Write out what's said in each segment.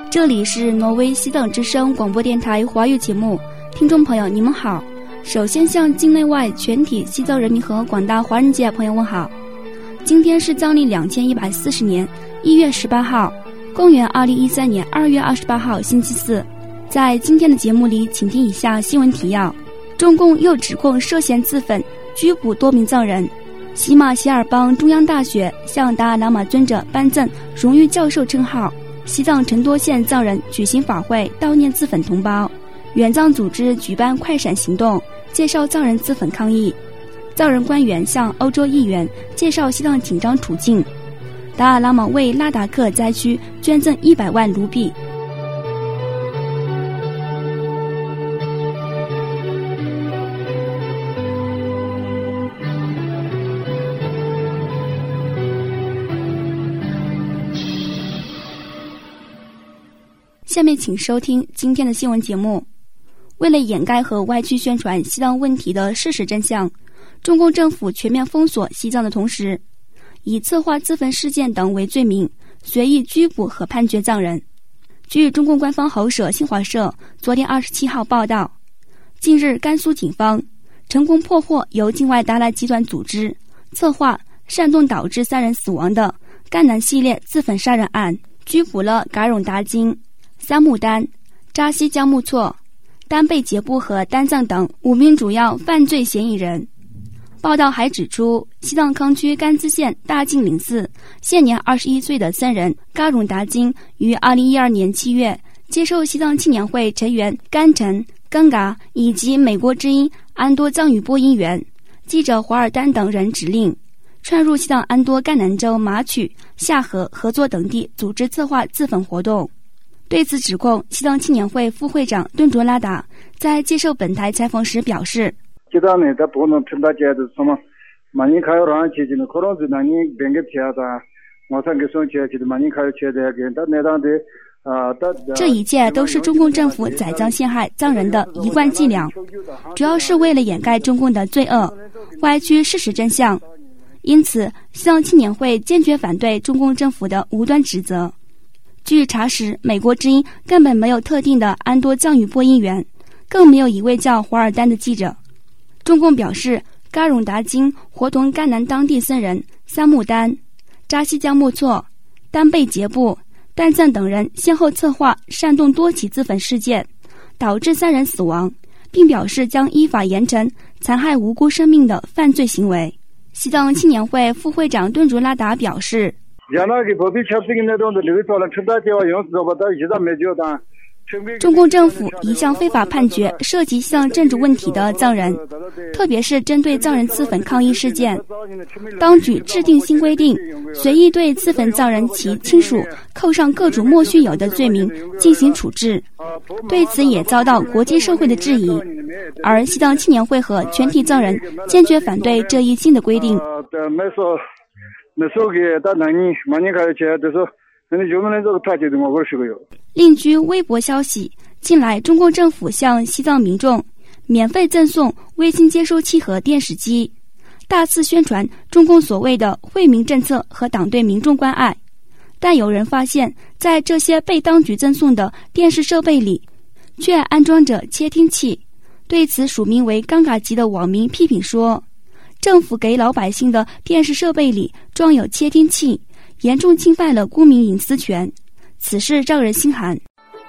这里是挪威西藏之声广播电台华语节目，听众朋友你们好。首先向境内外全体西藏人民和广大华人界朋友问好。今天是藏历2140年1月18号，公元2013年2月28号星期四。在今天的节目里，请听以下新闻提要：中共又指控涉嫌自焚拘捕多名藏人。喜马偕尔邦中央大学向达赖喇嘛尊者颁赠荣誉教授称号。西藏成都县藏人举行法会悼念自焚同胞。援藏组织举办快闪行动，介绍藏人自焚抗议。藏人官员向欧洲议员介绍西藏紧张处境。达赖喇嘛为拉达克灾区捐赠100万卢比。下面请收听今天的新闻节目。为了掩盖和歪曲宣传西藏问题的事实真相，中共政府全面封锁西藏的同时，以策划自焚事件等为罪名，随意拘捕和判决藏人。据中共官方喉舌新华社昨天27号报道，近日甘肃警方成功破获由境外达赖集团组织策划煽动导致3人死亡的赣南系列自焚杀人案，拘捕了噶荣达金、三木丹、扎西江木措、丹贝杰布和丹藏等5名主要犯罪嫌疑人。报道还指出，西藏康区甘孜县大净岭寺现年21岁的僧人噶荣达金于2012年7月接受西藏青年会成员甘晨、根嘎以及美国之音安多藏语播音员记者华尔丹等人指令，窜入西藏安多赣南州马曲、夏河、合作等地组织策划自焚活动。对此指控，西藏青年会副会长敦卓拉达在接受本台采访时表示，这一切都是中共政府栽赃陷害藏人的一贯伎俩，主要是为了掩盖中共的罪恶，歪曲事实真相。因此，西藏青年会坚决反对中共政府的无端指责。据查实，美国之音根本没有特定的安多藏语播音员，更没有一位叫华尔丹的记者。中共表示，噶荣达金伙同赣南当地僧人三木丹、扎西江木措、丹贝杰布、丹赞等人先后策划煽动多起自焚事件，导致3人死亡，并表示将依法严惩残害无辜生命的犯罪行为。西藏青年会副会长敦卓拉达表示，中共政府一向非法判决涉及西藏政治问题的藏人，特别是针对藏人自焚抗议事件，当局制定新规定，随意对自焚藏人其亲属扣上各种莫须有的罪名进行处置，对此也遭到国际社会的质疑。而西藏青年会和全体藏人坚决反对这一新的规定。另据微博消息，近来中共政府向西藏民众免费赠送微信接收器和电视机，大肆宣传中共所谓的惠民政策和党对民众关爱。但有人发现，在这些被当局赠送的电视设备里却安装着窃听器。对此，署名为尴尬级的网民批评说，政府给老百姓的电视设备里装有窃听器，严重侵犯了公民隐私权，此事让人心寒。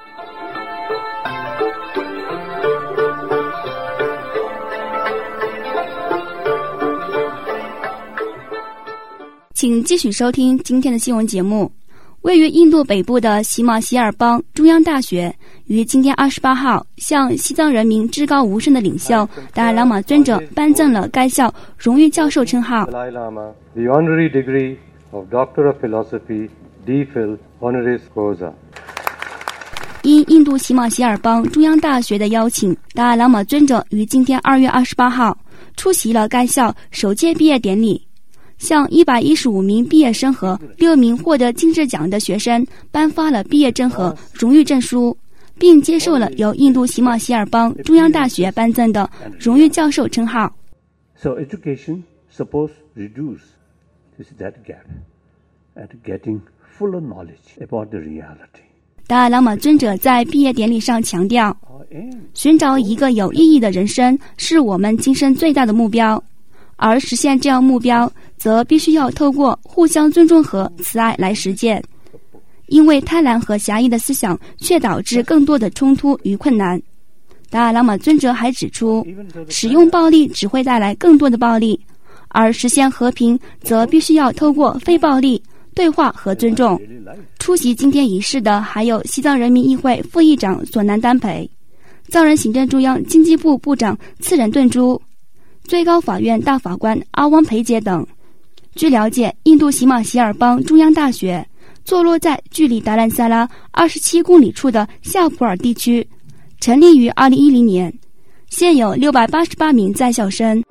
请继续收听今天的新闻节目。位于印度北部的喜马偕尔邦中央大学于今天28号向西藏人民至高无上的领袖达赖喇嘛尊者颁赠了该校荣誉教授称号。 The honorary degree of Doctor of Philosophy, D.Phil honoris causa。 因印度喜马偕尔邦中央大学的邀请，达赖喇嘛尊者于今天2月28号出席了该校首届毕业典礼，向115名毕业生和6名获得金质奖的学生颁发了毕业证和荣誉证书，并接受了由印度喜马偕尔邦中央大学颁赠的荣誉教授称号。 So education supposed to reduce that gap at getting fuller knowledge about the reality。 达赖喇嘛尊者在毕业典礼上强调，寻找一个有意义的人生是我们今生最大的目标，而实现这样目标则必须要透过互相尊重和慈爱来实践，因为贪婪和狭义的思想却导致更多的冲突与困难。达赖喇嘛尊者还指出，使用暴力只会带来更多的暴力，而实现和平则必须要透过非暴力、对话和尊重。出席今天仪式的还有西藏人民议会副议长索南丹培、藏人行政中央经济部部长次仁顿珠、最高法院大法官阿汪培杰等。据了解，印度喜马偕尔邦中央大学坐落在距离达兰萨拉27公里处的夏普尔地区，成立于2010年，现有688名在校生。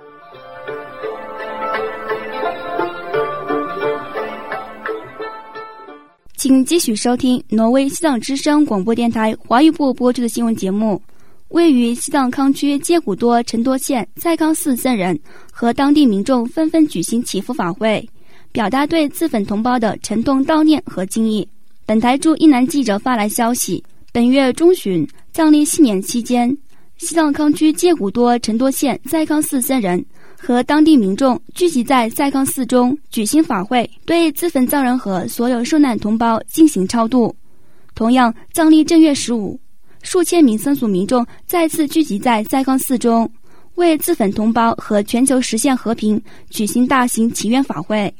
请继续收听挪威西藏之声广播电台华语部播出的新闻节目。位于西藏康区接骨多陈多县再康寺僧人和当地民众纷纷举行祈福法会，表达对自焚同胞的沉痛悼念和敬意。本台驻伊南记者发来消息，本月中旬藏历新年期间，西藏康区接骨多陈多县再康寺僧人和当地民众聚集在再康寺中举行法会，对自焚藏人和所有受难同胞进行超度。同样，藏历正月15，数千名僧俗民众再次聚集在再康寺中，为自焚同胞和全球实现和平举行大型祈愿法会。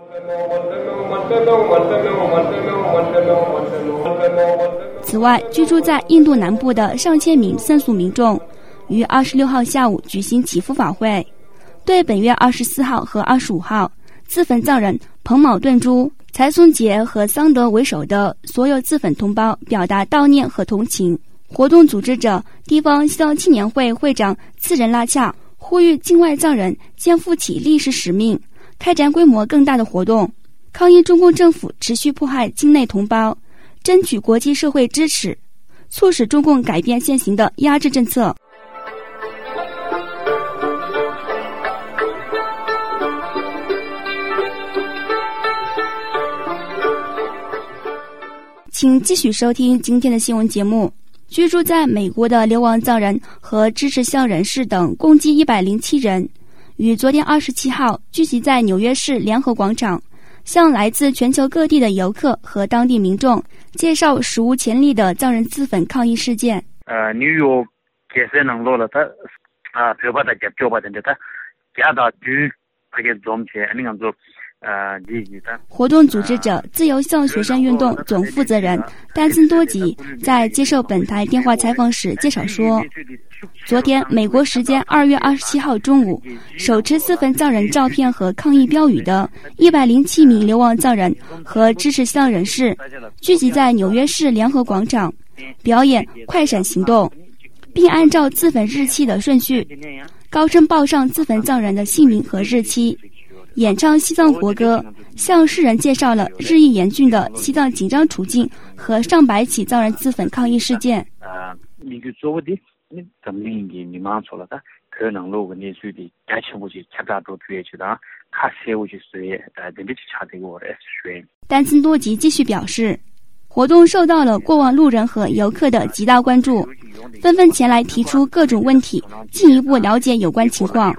此外，居住在印度南部的上千名僧俗民众于26号下午举行祈福法会，对本月24号和25号自焚藏人彭某顿珠、柴松杰和桑德为首的所有自焚同胞表达悼念和同情。活动组织者地方西藏青年会会长次仁拉恰呼吁境外藏人肩负起历史使命，开展规模更大的活动，抗议中共政府持续迫害境内同胞，争取国际社会支持，促使中共改变现行的压制政策。请继续收听今天的新闻节目。居住在美国的流亡藏人和支持乡人士等共计107人，于昨天27号聚集在纽约市联合广场，向来自全球各地的游客和当地民众介绍史无前例的藏人自焚抗议事件。 뉴욕개세능로라다 별바다 겹겨받은데다 야다 뒤하게 좀 제 아니면 좀 活动组织者自由向学生运动总负责人丹森多吉在接受本台电话采访时介绍说，昨天美国时间2月27号中午，手持自焚藏人照片和抗议标语的107名流亡藏人和支持乡人士聚集在纽约市联合广场，表演快闪行动，并按照自焚日期的顺序高声报上自焚藏人的姓名和日期，演唱西藏国歌，向世人介绍了日益严峻的西藏紧张处境和上百起藏人自焚抗议事件。丹森多吉继续表示，活动受到了过往路人和游客的极大关注，纷纷前来提出各种问题，进一步了解有关情况。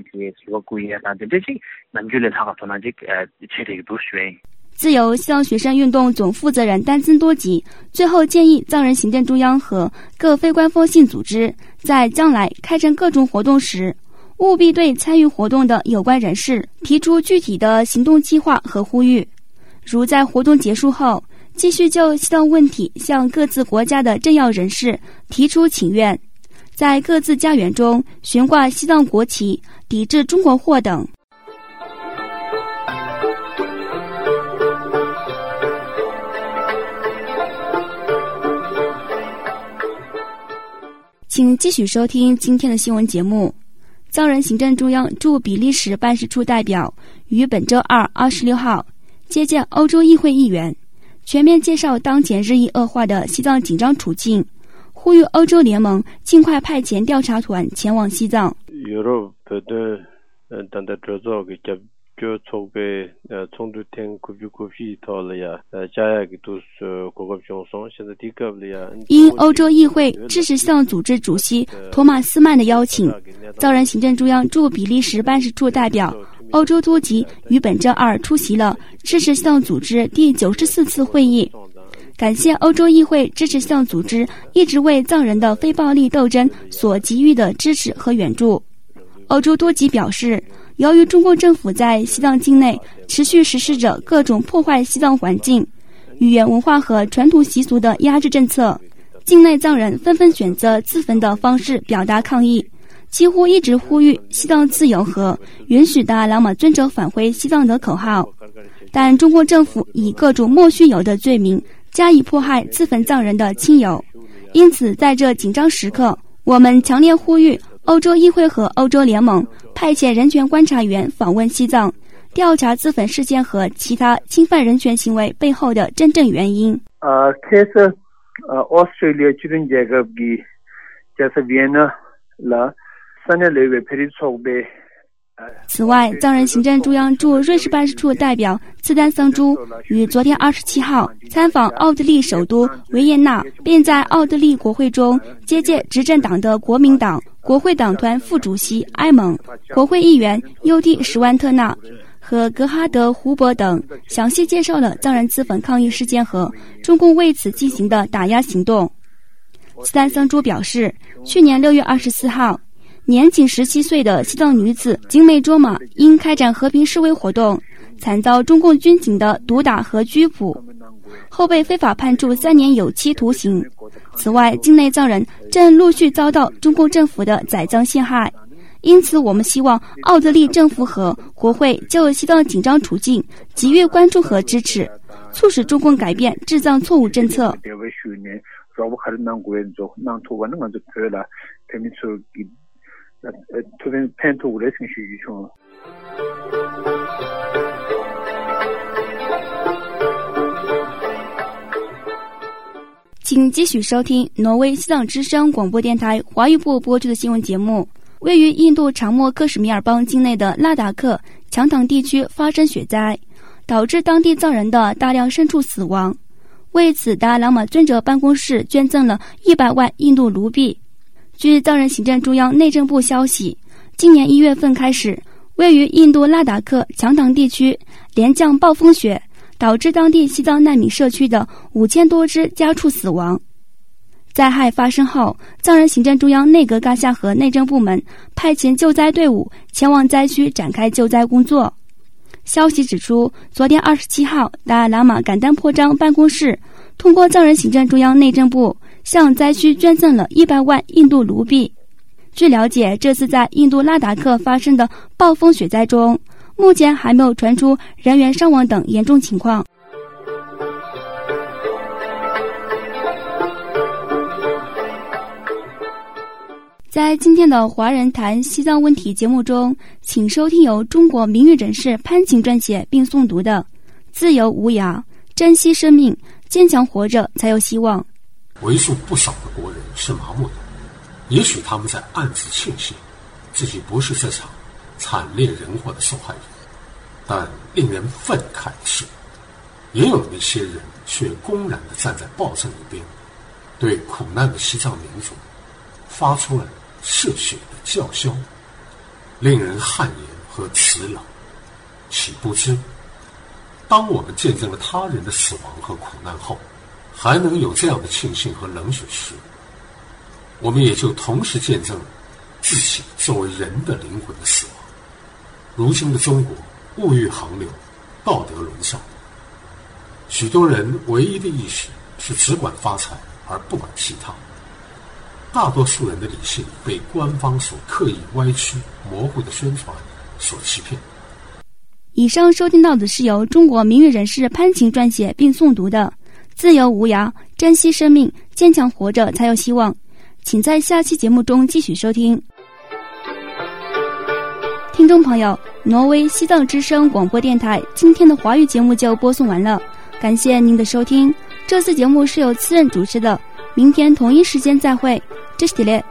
自由西藏学生运动总负责人丹森多吉最后建议藏人行政中央和各非官方性组织在将来开展各种活动时，务必对参与活动的有关人士提出具体的行动计划和呼吁，如在活动结束后继续就西藏问题向各自国家的政要人士提出请愿，在各自家园中悬挂西藏国旗，抵制中国货等。请继续收听今天的新闻节目。藏人行政中央驻比利时办事处代表于本周二26号接见欧洲议会议员，全面介绍当前日益恶化的西藏紧张处境，呼吁欧洲联盟尽快派遣调查团前往西藏。 저 쪽에 총두텐 구비구비 돌이야 자야기 두스 고급종성现在第个了呀因欧洲议会支持西藏组织主席托马斯曼的邀请，藏人行政中央驻比利时办事处代表欧洲多吉于本周二出席了支持西藏组织第94次会议，感谢欧洲议会支持西藏组织一直为藏人的非暴力斗争所给予的支持和援助。欧洲多吉表示，由于中共政府在西藏境内持续实施着各种破坏西藏环境、语言文化和传统习俗的压制政策，境内藏人纷纷选择自焚的方式表达抗议，几乎一直呼吁西藏自由和允许达赖喇嘛尊者返回西藏的口号。但中共政府以各种莫须有的罪名加以迫害自焚藏人的亲友，因此在这紧张时刻，我们强烈呼吁欧洲议会和欧洲联盟派遣人权观察员访问西藏，调查自焚事件和其他侵犯人权行为背后的真正原因。 그래서 오스트레일리아 주둔 계급이 그래서 비엔나라 산엘레베 페리속베。 此外，藏人行政中央驻瑞士办事处代表次丹桑珠于昨天27号参访奥地利首都维也纳，并在奥地利国会中接见执政党的国民党国会党团副主席埃蒙、国会议员尤蒂史万特纳和格哈德胡伯等，详细介绍了藏人自焚抗议事件和中共为此进行的打压行动。次丹桑珠表示，去年6月24号年仅17岁的西藏女子金美卓玛因开展和平示威活动，惨遭中共军警的毒打和拘捕，后被非法判处3年有期徒刑。此外，境内藏人正陆续遭到中共政府的宰赃陷害，因此我们希望奥地利政府和国会就西藏紧张处境给予关注和支持，促使中共改变治藏错误政策。请继续收听挪威西藏之声广播电台华语部播出的新闻节目。位于印度长莫克什米尔邦境内的拉达克强塘地区发生雪灾，导致当地藏人的大量牲畜死亡。为此，达赖喇嘛尊者办公室捐赠了100万印度卢币。据藏人行政中央内政部消息，今年1月份开始，位于印度拉达克强塘地区连降暴风雪，导致当地西藏难民社区的5000多只家畜死亡。灾害发生后，藏人行政中央内阁噶夏和内政部门派遣救灾队伍前往灾区展开救灾工作。消息指出，昨天27号，达赖喇嘛敢丹颇章办公室通过藏人行政中央内政部向灾区捐赠了100万印度卢币。据了解，这次在印度拉达克发生的暴风雪灾中，目前还没有传出人员伤亡等严重情况。在今天的华人谈西藏问题节目中，请收听由中国名誉人士潘晴撰写并诵读的《自由无涯，珍惜生命，坚强活着才有希望》。 为数不少的国人是麻木的，也许他们在暗自庆幸自己不是这场惨烈人祸的受害人，但令人愤慨的是，也有那些人却公然地站在暴政一边，对苦难的西藏民族发出了嗜血的叫嚣，令人汗颜和慈冷。岂不知，当我们见证了他人的死亡和苦难后，还能有这样的庆幸和冷血时，我们也就同时见证了自己作为人的灵魂的死亡。如今的中国物欲横流，道德沦丧，许多人唯一的意识是只管发财而不管其他，大多数人的理性被官方所刻意歪曲模糊的宣传所欺骗。 以上收听到的是由中国名誉人士潘晴撰写并诵读的《自由无涯，珍惜生命，坚强活着才有希望》。请在下期节目中继续收听。听众朋友，挪威西藏之声广播电台今天的华语节目就播送完了，感谢您的收听。这次节目是由次任主持的，明天同一时间再会。这是